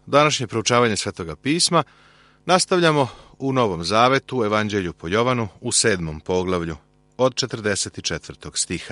Današnje proučavanje Svetoga pisma nastavljamo u Novom Zavetu, u Evanđelju po Jovanu, u 7. poglavlju, od 44. stiha.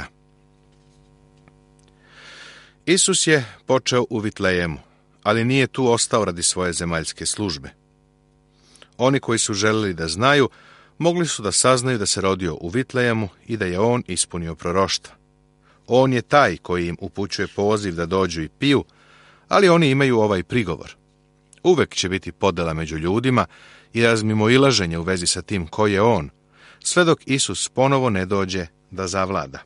Isus je počeo u Vitlejemu, ali nije tu ostao radi svoje zemaljske službe. Oni koji su želeli da znaju, mogli su da saznaju da se rodio u Vitlejemu i da je on ispunio proroštva. On je taj koji im upućuje poziv da dođu i piju, ali oni imaju ovaj prigovor. Uvek će biti podela među ljudima i razmimoilaženje u vezi sa tim ko je on, sve dok Isus ponovo ne dođe da zavlada.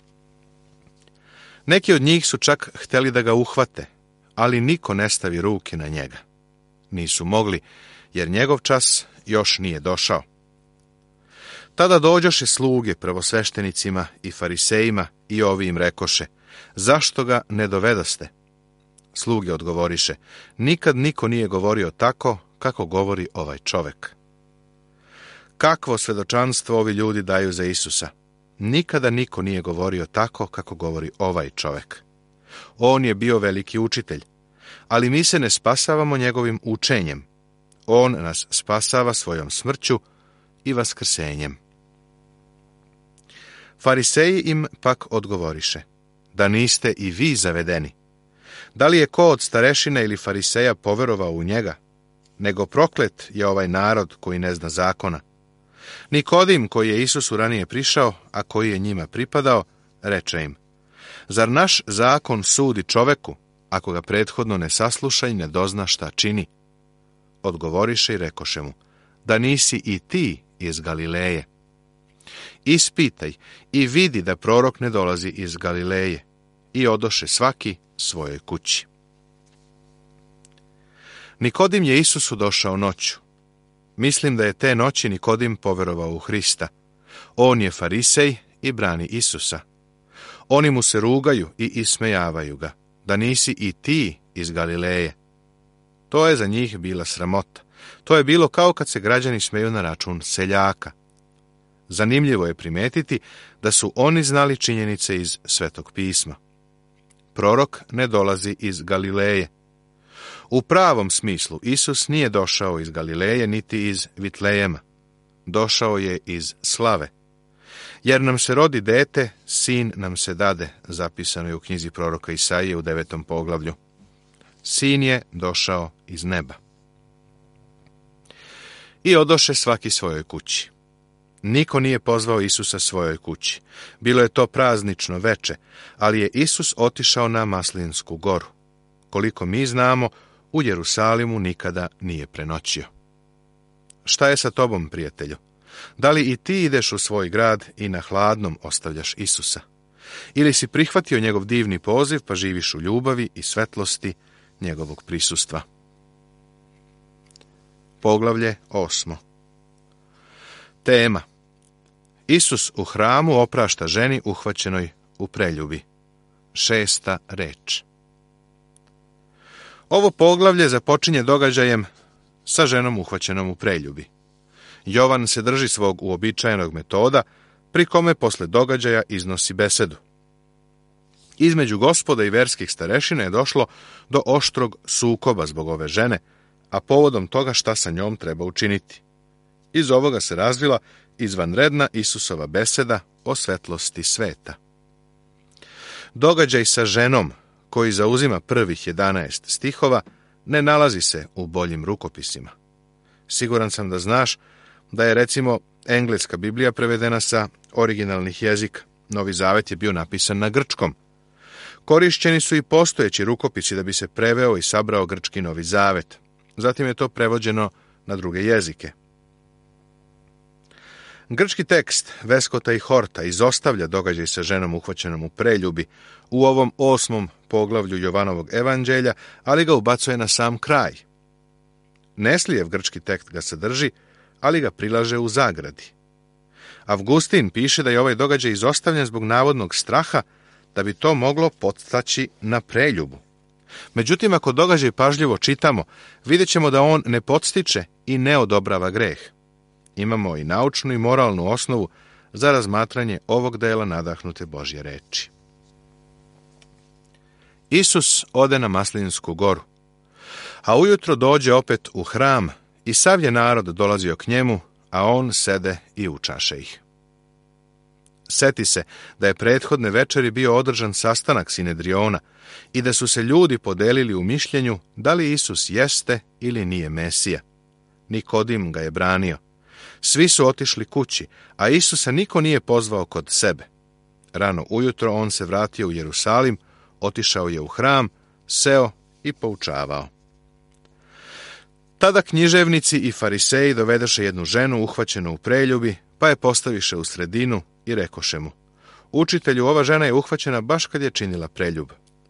Neki od njih su čak hteli da ga uhvate, ali niko ne stavi ruke na njega. Nisu mogli, jer njegov čas još nije došao. Tada dođoše sluge prvosveštenicima i farisejima i ovi im rekoše: zašto ga ne dovedaste? Sluge odgovoriše: nikad niko nije govorio tako kako govori ovaj čovek. Kakvo svedočanstvo ovi ljudi daju za Isusa? Nikada niko nije govorio tako kako govori ovaj čovek. On je bio veliki učitelj, ali mi se ne spasavamo njegovim učenjem. On nas spasava svojom smrću i vaskrsenjem. Fariseji im pak odgovoriše: da niste i vi zavedeni? Da li je ko od starešina ili fariseja poverovao u njega? Nego proklet je ovaj narod koji ne zna zakona. Nikodim, koji je Isusu ranije prišao, a koji je njima pripadao, reče im: zar naš zakon sudi čoveku, ako ga prethodno ne sasluša i ne dozna šta čini? Odgovoriše i rekoše mu: da nisi i ti iz Galileje? Ispitaj i vidi da prorok ne dolazi iz Galileje. I odoše svaki svojoj kući. Nikodim je Isusu došao noću. Mislim da je te noći Nikodim poverovao u Hrista. On je farisej i brani Isusa. Oni mu se rugaju i ismejavaju ga: da nisi i ti iz Galileje? To je za njih bila sramota. To je bilo kao kad se građani smeju na račun seljaka. Zanimljivo je primetiti da su oni znali činjenice iz Svetog pisma. Prorok ne dolazi iz Galileje. U pravom smislu Isus nije došao iz Galileje niti iz Vitlejema. Došao je iz slave. Jer nam se rodi dete, sin nam se dade, zapisano je u knjizi proroka Isaije u 9. poglavlju. Sin je došao iz neba. I odoše svaki svojoj kući. Niko nije pozvao Isusa svojoj kući. Bilo je to praznično veče, ali je Isus otišao na Maslinsku goru. Koliko mi znamo, u Jerusalimu nikada nije prenoćio. Šta je sa tobom, prijatelju? Da li i ti ideš u svoj grad i na hladnom ostavljaš Isusa? Ili si prihvatio njegov divni poziv pa živiš u ljubavi i svetlosti njegovog prisustva? Poglavlje 8. Tema: Isus u hramu oprašta ženi uhvaćenoj u preljubi. 6. reč. Ovo poglavlje započinje događajem sa ženom uhvaćenom u preljubi. Jovan se drži svog uobičajenog metoda, pri kome posle događaja iznosi besedu. Između gospoda i verskih starešina je došlo do oštrog sukoba zbog ove žene, a povodom toga šta sa njom treba učiniti. Iz ovoga se razvila izvanredna Isusova beseda o svetlosti sveta. Događaj sa ženom, koji zauzima prvih 11 stihova, ne nalazi se u boljim rukopisima. Siguran sam da znaš da je, recimo, engleska Biblija prevedena sa originalnih jezika. Novi Zavet je bio napisan na grčkom. Korišćeni su i postojeći rukopisi da bi se preveo i sabrao grčki Novi Zavet. Zatim je to prevođeno na druge jezike. Grčki tekst Veskota i Horta izostavlja događaj sa ženom uhvaćenom u preljubi u ovom 8. poglavlju Jovanovog evanđelja, ali ga ubacuje na sam kraj. Neslijev grčki tekst ga sadrži, ali ga prilaže u zagradi. Avgustin piše da je ovaj događaj izostavljen zbog navodnog straha da bi to moglo podstaći na preljubu. Međutim, ako događaj pažljivo čitamo, vidjet ćemo da on ne podstiče i ne odobrava greh. Imamo i naučnu i moralnu osnovu za razmatranje ovog dela nadahnute Božje reči. Isus ode na Maslinsku goru. A ujutro dođe opet u hram i sav je narod dolazio k njemu, a on sede i učaše ih. Seti se da je prethodne večeri bio održan sastanak Sinedriona i da su se ljudi podelili u mišljenju da li Isus jeste ili nije Mesija. Nikodim ga je branio. Svi su otišli kući, a Isusa niko nije pozvao kod sebe. Rano ujutro on se vratio u Jerusalim, otišao je u hram, seo i poučavao. Tada književnici i fariseji dovedeše jednu ženu uhvaćenu u preljubi, pa je postaviše u sredinu i rekoše mu: Učitelju, ova žena je uhvaćena baš kad je činila preljub.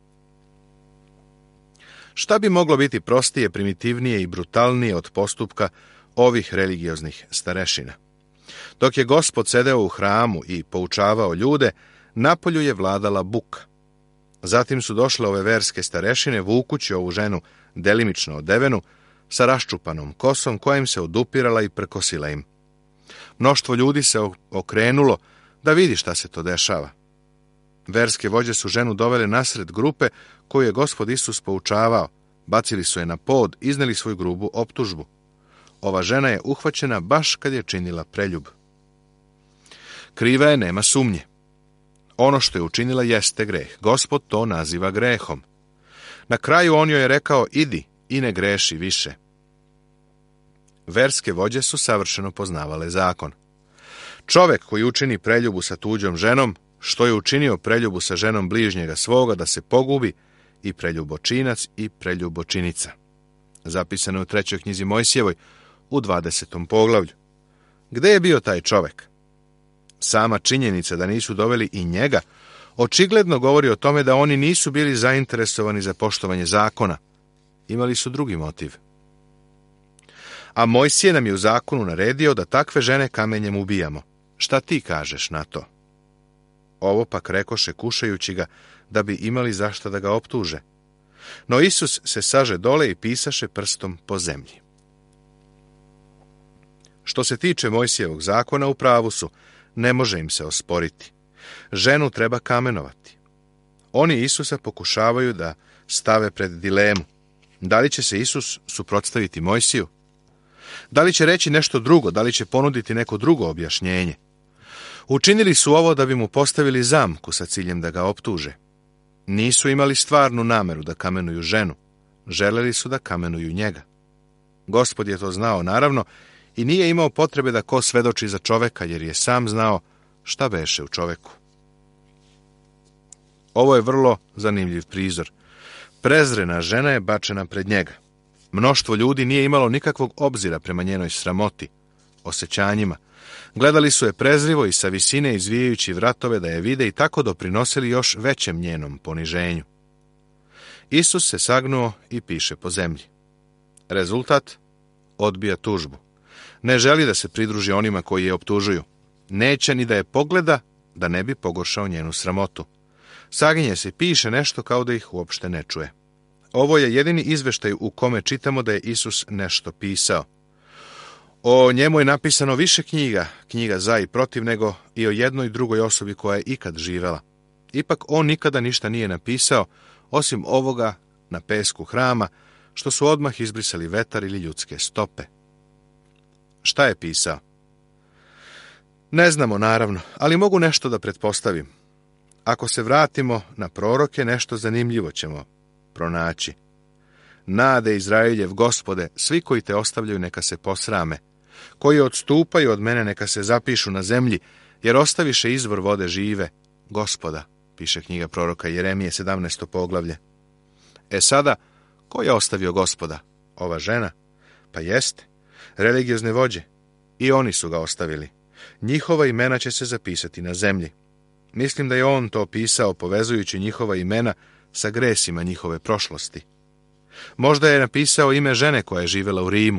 Šta bi moglo biti prostije, primitivnije i brutalnije od postupka ovih religioznih starešina? Dok je Gospod sedeo u hramu i poučavao ljude, napolju je vladala buka. Zatim su došle ove verske starešine vukući ovu ženu delimično odevenu, sa raščupanom kosom koja im se odupirala i prkosila im. Mnoštvo ljudi se okrenulo da vidi šta se to dešava. Verske vođe su ženu dovele nasred grupe koju je Gospod Isus poučavao, bacili su je na pod, izneli svoju grubu optužbu. Ova žena je uhvaćena baš kad je činila preljub. Kriva je, nema sumnje. Ono što je učinila jeste greh. Gospod to naziva grehom. Na kraju on joj je rekao: idi i ne greši više. Verske vođe su savršeno poznavale zakon. Čovek koji učini preljubu sa tuđom ženom, što je učinio preljubu sa ženom bližnjega svoga, da se pogubi, i preljubočinac i preljubočinica. Zapisano je u 3. knjizi Mojsijevoj u 20. poglavlju. Gde je bio taj čovek? Sama činjenica da nisu doveli i njega očigledno govori o tome da oni nisu bili zainteresovani za poštovanje zakona. Imali su drugi motiv. A Mojsije nam je u zakonu naredio da takve žene kamenjem ubijamo. Šta ti kažeš na to? Ovo pak rekoše kušajući ga, da bi imali zašta da ga optuže. No Isus se saže dole i pisaše prstom po zemlji. Što se tiče Mojsijevog zakona, u pravu su, ne može im se osporiti. Ženu treba kamenovati. Oni Isusa pokušavaju da stave pred dilemu. Da li će se Isus suprotstaviti Mojsiju? Da li će reći nešto drugo? Da li će ponuditi neko drugo objašnjenje? Učinili su ovo da bi mu postavili zamku sa ciljem da ga optuže. Nisu imali stvarnu nameru da kamenuju ženu. Želeli su da kamenuju njega. Gospod je to znao, naravno, i nije imao potrebe da ko svedoči za čoveka, jer je sam znao šta beše u čoveku. Ovo je vrlo zanimljiv prizor. Prezrena žena je bačena pred njega. Mnoštvo ljudi nije imalo nikakvog obzira prema njenoj sramoti, osjećanjima. Gledali su je prezrivo i sa visine izvijajući vratove da je vide i tako doprinosili još većem njenom poniženju. Isus se sagnuo i piše po zemlji. Rezultat? Odbija tužbu. Ne želi da se pridruži onima koji je optužuju. Neće ni da je pogleda, da ne bi pogoršao njenu sramotu. Saginje se i piše nešto kao da ih uopšte ne čuje. Ovo je jedini izveštaj u kome čitamo da je Isus nešto pisao. O njemu je napisano više knjiga za i protiv, nego i o jednoj drugoj osobi koja je ikad živela. Ipak on nikada ništa nije napisao, osim ovoga na pesku hrama, što su odmah izbrisali vetar ili ljudske stope. Šta je pisao? Ne znamo, naravno, ali mogu nešto da pretpostavim. Ako se vratimo na proroke, nešto zanimljivo ćemo pronaći. Nade Izraeljev Gospode, svi koji te ostavljaju neka se posrame, koji odstupaju od mene neka se zapišu na zemlji, jer ostaviše izvor vode žive, Gospoda, piše knjiga proroka Jeremije 17. poglavlje. Sada, ko je ostavio Gospoda? Ova žena? Pa jeste, religiozne vođe. I oni su ga ostavili. Njihova imena će se zapisati na zemlji. Mislim da je on to pisao povezujući njihova imena sa gresima njihove prošlosti. Možda je napisao ime žene koja je živjela u Rimu.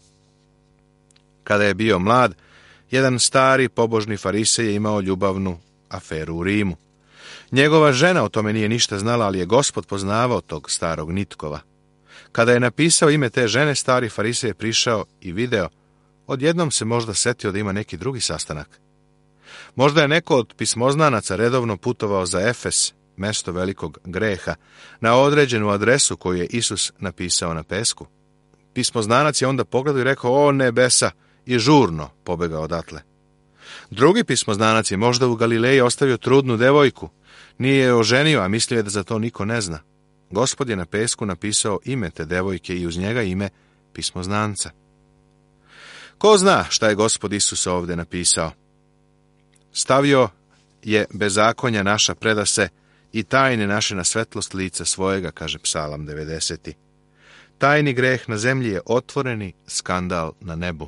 Kada je bio mlad, jedan stari pobožni farisej je imao ljubavnu aferu u Rimu. Njegova žena o tome nije ništa znala, ali je Gospod poznavao tog starog nitkova. Kada je napisao ime te žene, stari farisej je prišao i video, odjednom se možda setio da ima neki drugi sastanak. Možda je neko od pismoznanaca redovno putovao za Efes, mesto velikog greha, na određenu adresu koju je Isus napisao na pesku. Pismoznanac je onda pogledao i rekao, o nebesa, i žurno pobegao odatle. Drugi pismoznanac je možda u Galileji ostavio trudnu devojku, nije je oženio, a mislio je da za to niko ne zna. Gospod je na pesku napisao ime te devojke i uz njega ime pismoznanca. Ko zna šta je Gospod Isus ovdje napisao? Stavio je bezakonja naša predase i tajne naše na svetlost lica svojega, kaže Psalam 90. Tajni greh na zemlji je otvoreni skandal na nebu.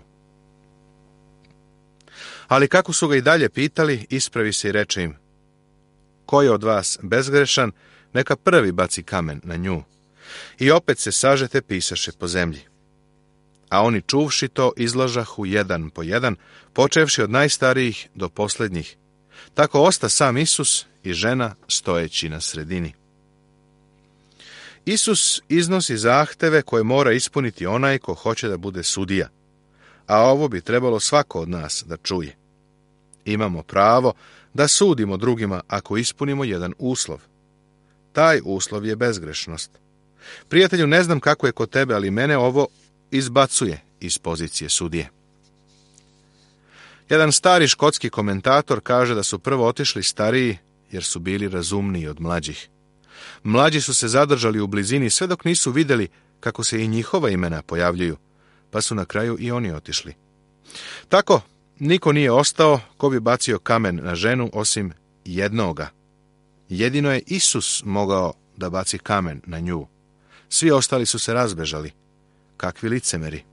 Ali kako su ga i dalje pitali, ispravi se i reče im, ko je od vas bezgrešan, neka prvi baci kamen na nju. I opet se sažete pisaše po zemlji. A oni čuvši to izlažahu jedan po jedan, počevši od najstarijih do posljednjih. Tako osta sam Isus i žena stojeći na sredini. Isus iznosi zahteve koje mora ispuniti onaj ko hoće da bude sudija, a ovo bi trebalo svako od nas da čuje. Imamo pravo da sudimo drugima ako ispunimo jedan uslov. Taj uslov je bezgrešnost. Prijatelju, ne znam kako je kod tebe, ali mene ovo izbacuje iz pozicije sudije. Jedan stari škotski komentator kaže da su prvo otišli stariji jer su bili razumniji od mlađih. Mlađi su se zadržali u blizini sve dok nisu vidjeli kako se i njihova imena pojavljuju, pa su na kraju i oni otišli. Tako, niko nije ostao ko bi bacio kamen na ženu osim jednoga. Jedino je Isus mogao da baci kamen na nju. Svi ostali su se razbežali. Kakvi licemeri.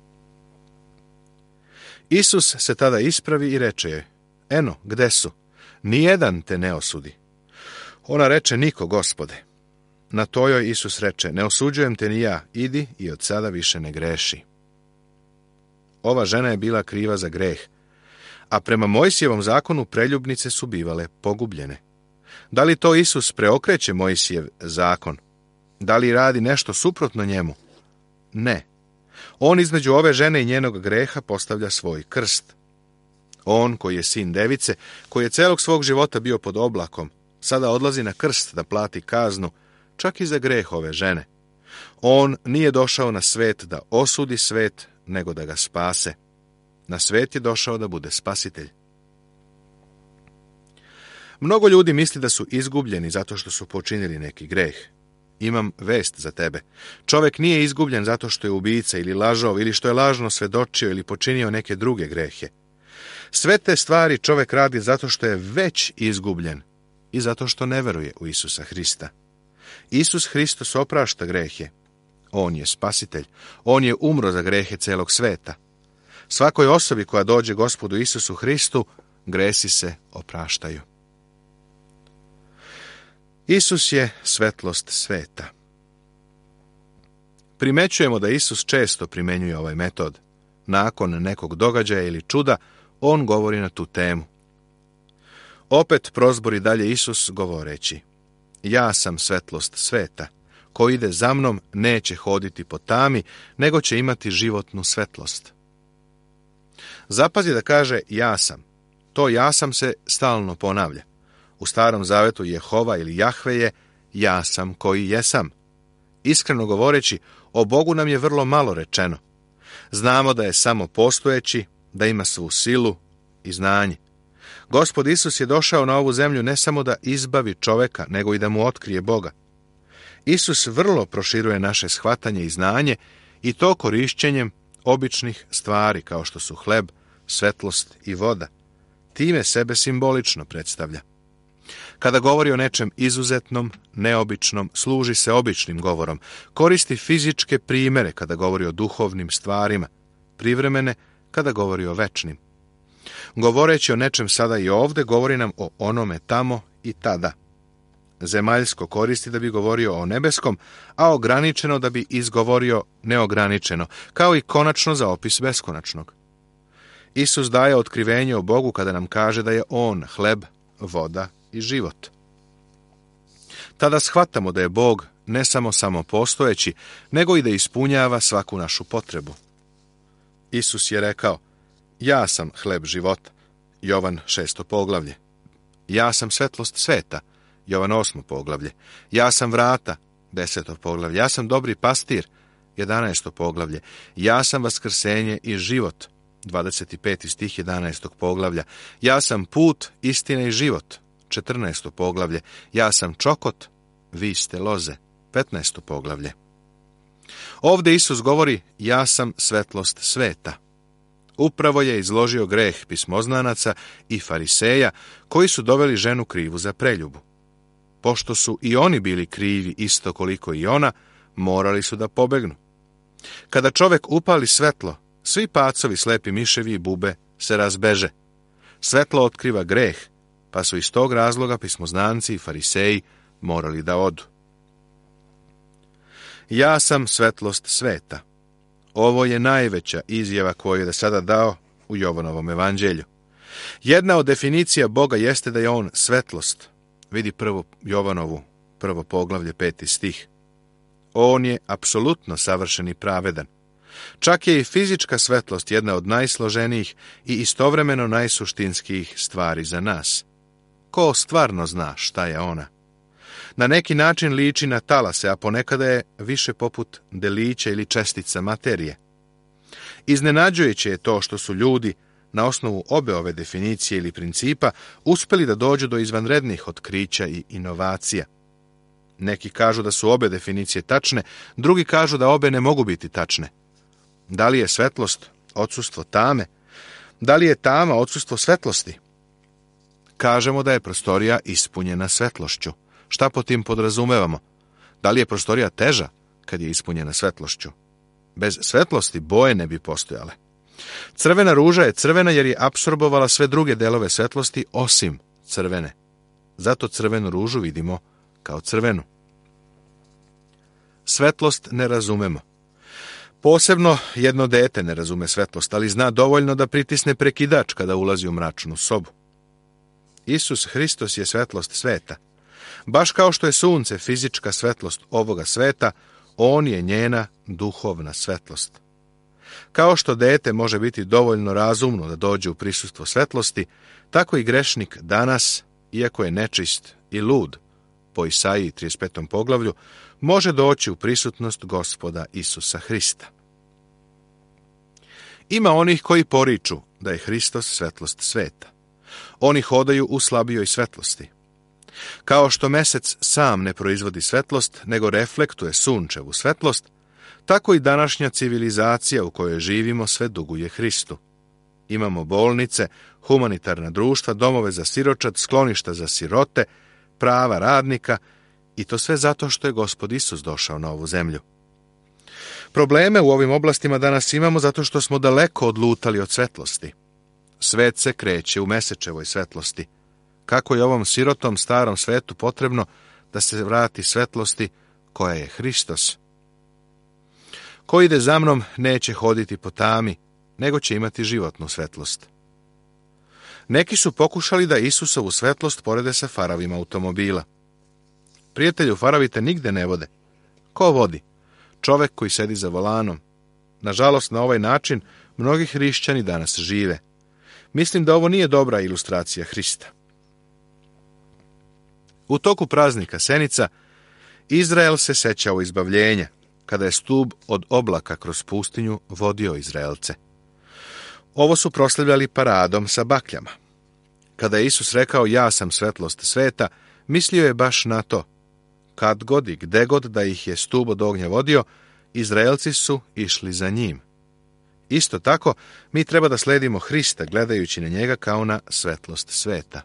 Isus se tada ispravi i reče joj, eno, gde su? Nijedan te ne osudi. Ona reče, niko, Gospode. Na to joj Isus reče, ne osuđujem te ni ja, idi i od sada više ne greši. Ova žena je bila kriva za greh, a prema Mojsijevom zakonu preljubnice su bivale pogubljene. Da li to Isus preokreće Mojsijev zakon? Da li radi nešto suprotno njemu? Ne. On između ove žene i njenog greha postavlja svoj krst. On, koji je sin device, koji je celog svog života bio pod oblakom, sada odlazi na krst da plati kaznu, čak i za greh ove žene. On nije došao na svet da osudi svet, nego da ga spase. Na svet je došao da bude spasitelj. Mnogo ljudi misli da su izgubljeni zato što su počinili neki greh. Imam vest za tebe. Čovjek nije izgubljen zato što je ubica ili lažov ili što je lažno svedočio ili počinio neke druge grehe. Sve te stvari čovjek radi zato što je već izgubljen i zato što ne veruje u Isusa Hrista. Isus Hristos oprašta grehe. On je spasitelj. On je umro za grehe celog sveta. Svakoj osobi koja dođe Gospodu Isusu Hristu, gresi se opraštaju. Isus je svetlost sveta. Primećujemo da Isus često primenjuje ovaj metod. Nakon nekog događaja ili čuda, on govori na tu temu. Opet prozbori dalje Isus govoreći, ja sam svetlost sveta, ko ide za mnom neće hoditi po tami, nego će imati životnu svetlost. Zapazi da kaže ja sam. To ja sam se stalno ponavlja. U Starom Zavetu Jehova ili Jahve je ja sam koji jesam. Iskreno govoreći, o Bogu nam je vrlo malo rečeno. Znamo da je samo postojeći, da ima svu silu i znanje. Gospod Isus je došao na ovu zemlju ne samo da izbavi čoveka, nego i da mu otkrije Boga. Isus vrlo proširuje naše shvatanje i znanje i to korišćenjem običnih stvari kao što su hleb, svetlost i voda. Time sebe simbolično predstavlja. Kada govori o nečem izuzetnom, neobičnom, služi se običnim govorom. Koristi fizičke primere kada govori o duhovnim stvarima, privremene kada govori o večnim. Govoreći o nečem sada i ovdje, govori nam o onome tamo i tada. Zemaljsko koristi da bi govorio o nebeskom, a ograničeno da bi izgovorio neograničeno, kao i konačno za opis beskonačnog. Isus daje otkrivenje o Bogu kada nam kaže da je on hleb, voda i život. Tada shvatamo da je Bog ne samo postojeći, nego i da ispunjava svaku našu potrebu. Isus je rekao, ja sam hleb života, Jovan 6. poglavlje. Ja sam svetlost sveta, Jovan 8. poglavlje. Ja sam vrata, 10. poglavlje. Ja sam dobri pastir, 11. poglavlje. Ja sam vaskrsenje i život, 25. stih 11. poglavlja. Ja sam put, istina i život, 14. poglavlje. Ja sam čokot, vi ste loze, 15. poglavlje. Ovdje Isus govori, ja sam svetlost sveta. Upravo je izložio greh pismoznanaca i fariseja koji su doveli ženu krivu za preljubu. Pošto su i oni bili krivi isto koliko i ona, morali su da pobegnu. Kada čovjek upali svetlo, svi pacovi, slepi miševi i bube se razbeže. Svetlo otkriva greh, pa su iz tog razloga pismoznanci i fariseji morali da odu. Ja sam svetlost sveta. Ovo je najveća izjava koju je do sada dao u Jovanovom evanđelju. Jedna od definicija Boga jeste da je on svetlost. Vidi 1. Jovanovu, 1. poglavlje, 5. stih. On je apsolutno savršen i pravedan. Čak je i fizička svetlost jedna od najsloženijih i istovremeno najsuštinskijih stvari za nas. Ko stvarno zna šta je ona? Na neki način liči na talase, a ponekada je više poput delića ili čestica materije. Iznenađujuće je to što su ljudi, na osnovu obe ove definicije ili principa, uspjeli da dođu do izvanrednih otkrića i inovacija. Neki kažu da su obe definicije tačne, drugi kažu da obe ne mogu biti tačne. Da li je svetlost odsustvo tame? Da li je tama odsustvo svetlosti? Kažemo da je prostorija ispunjena svetlošću. Šta po tim podrazumevamo? Da li je prostorija teža kad je ispunjena svetlošću? Bez svetlosti boje ne bi postojale. Crvena ruža je crvena jer je apsorbovala sve druge delove svetlosti osim crvene. Zato crvenu ružu vidimo kao crvenu. Svetlost ne razumemo. Posebno jedno dete ne razume svetlost, ali zna dovoljno da pritisne prekidač kada ulazi u mračnu sobu. Isus Hristos je svetlost sveta. Baš kao što je sunce fizička svetlost ovoga sveta, on je njena duhovna svetlost. Kao što dete može biti dovoljno razumno da dođe u prisustvo svetlosti, tako i grešnik danas, iako je nečist i lud, po Isaiji 35. poglavlju, može doći u prisutnost Gospoda Isusa Hrista. Ima onih koji poriču da je Hristos svetlost sveta. Oni hodaju u slabijoj svetlosti. Kao što mesec sam ne proizvodi svetlost, nego reflektuje sunčevu svetlost, tako i današnja civilizacija u kojoj živimo sve duguje Hristu. Imamo bolnice, humanitarna društva, domove za siročad, skloništa za sirote, prava radnika, i to sve zato što je Gospod Isus došao na ovu zemlju. Probleme u ovim oblastima danas imamo zato što smo daleko odlutali od svetlosti. Svet se kreće u mesečevoj svetlosti. Kako je ovom sirotom starom svetu potrebno da se vrati svetlosti koja je Hristos. Ko ide za mnom neće hoditi po tami, nego će imati životnu svetlost. Neki su pokušali da Isusovu svetlost porede sa farovima automobila. Prijatelju, farovi te nigde ne vode. Ko vodi? Čovek koji sedi za volanom. Nažalost, na ovaj način mnogi hrišćani danas žive. Mislim da ovo nije dobra ilustracija Hrista. U toku praznika Senica, Izrael se sećao izbavljenja, kada je stub od oblaka kroz pustinju vodio Izraelce. Ovo su proslavljali paradom sa bakljama. Kada je Isus rekao, ja sam svetlost sveta, mislio je baš na to. Kad god i gde god da ih je stub od ognja vodio, Izraelci su išli za njim. Isto tako, mi treba da sledimo Hrista, gledajući na njega kao na svetlost sveta.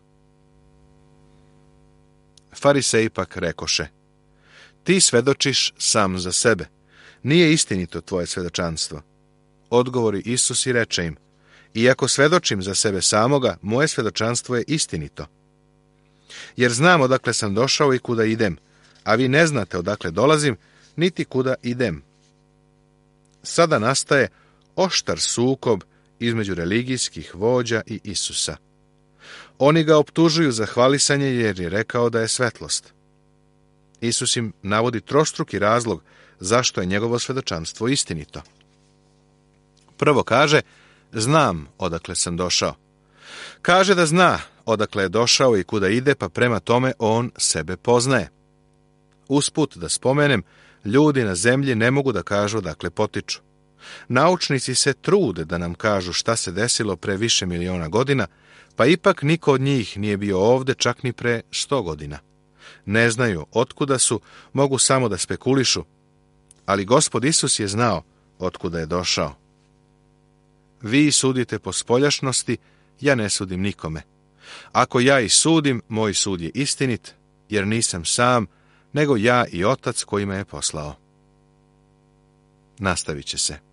Fariseji pak rekoše, ti svedočiš sam za sebe, nije istinito tvoje svedočanstvo. Odgovori Isus i reče im, iako svedočim za sebe samoga, moje svedočanstvo je istinito. Jer znam odakle sam došao i kuda idem, a vi ne znate odakle dolazim, niti kuda idem. Sada nastaje oštar sukob između religijskih vođa i Isusa. Oni ga optužuju za hvalisanje jer je rekao da je svetlost. Isus im navodi trostruki razlog zašto je njegovo svedočanstvo istinito. Prvo kaže, znam odakle sam došao. Kaže da zna odakle je došao i kuda ide, pa prema tome on sebe poznaje. Usput da spomenem, ljudi na zemlji ne mogu da kažu odakle potiču. Naučnici se trude da nam kažu šta se desilo pre više miliona godina, pa ipak niko od njih nije bio ovde čak ni pre 100 godina. Ne znaju otkuda su, mogu samo da spekulišu, ali Gospod Isus je znao otkuda je došao. Vi sudite po spoljašnosti, ja ne sudim nikome. Ako ja i sudim, moj sud je istinit, jer nisam sam, nego ja i Otac koji me je poslao. Nastavit će se.